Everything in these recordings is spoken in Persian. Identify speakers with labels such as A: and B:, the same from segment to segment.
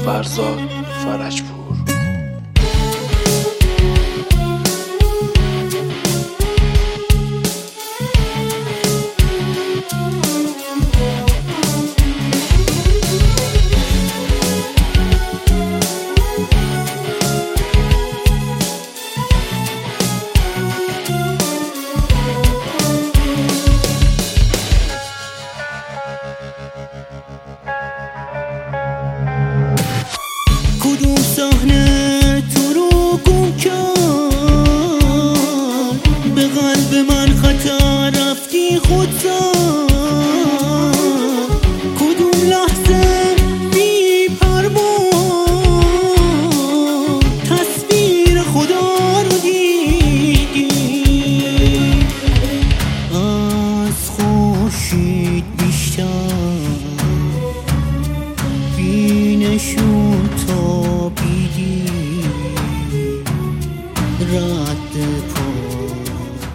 A: فرزاد فرجپور.
B: کدوم صحنه تو رو گم کرد، به قلب من خطر رفتی خودسر. کدوم لحظه بی پروا تصویر خدا رو دیدی، از خورشید بیشتر بینشون تابیدی، رد پات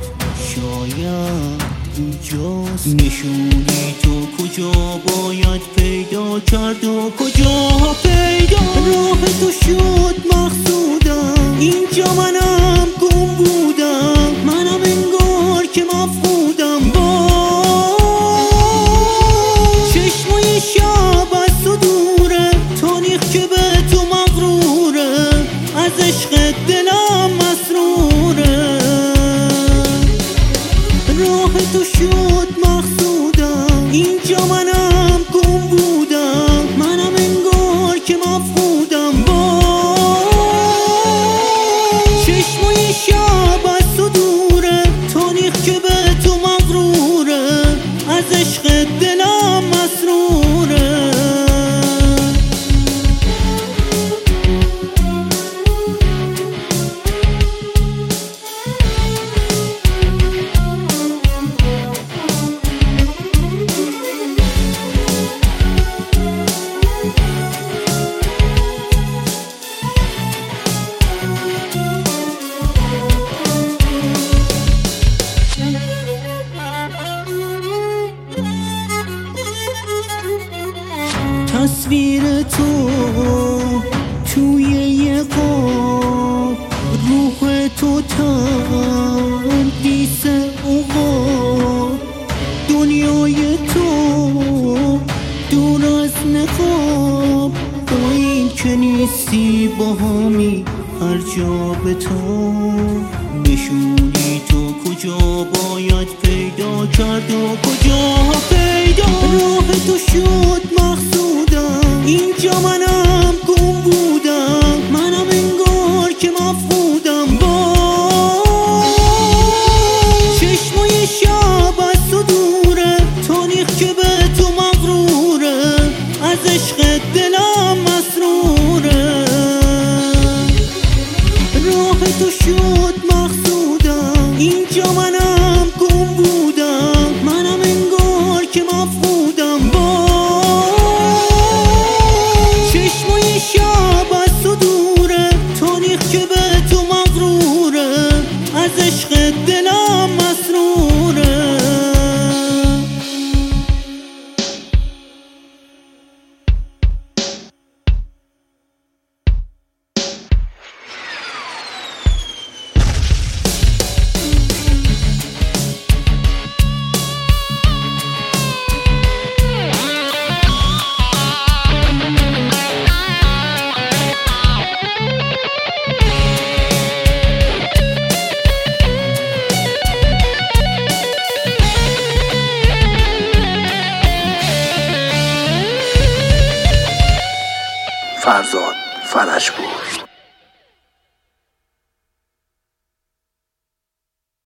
B: شاید اینجاست. نشونی تو کجا باید پیدا کرد و کجا پیدا، راه تو شد مقصودم، اینجا منم گم بودم، منم انگار که مفقودم. با چشمای شب از تو دوره، تاریخ که به تو مغروره، از عشق دلم مسروره. راه تو شد مقصودم، اینجا منم گم بودم، منم انگار که مفقودم. با چشمای شب از تو دوره، تاریخ که به تو مغروره، از عشق دلم مسروره. تصویر تو توی یه قاب، روح تو تندیس عقاب، دنیای تو دور از نقاب. با این که نیستی با همی هر جا به تو، نشونی تو کجا باید پیدا کرد و کجا پیدا، راه تو شد مقصودم، اینجا منم گم بودم، منم انگار که مفقودم. با چشمای شب از تو دوره، تاریخ که به تو مغروره، از عشق دلم مسروره. راه تو شد مقصودم، اینجا منم گم بودم، منم انگار که مفقودم. با چشمای شب از تو دوره، تاریخ که به تو مغروره، از عشق دلم مسروره.
A: فرزاد فرجپور.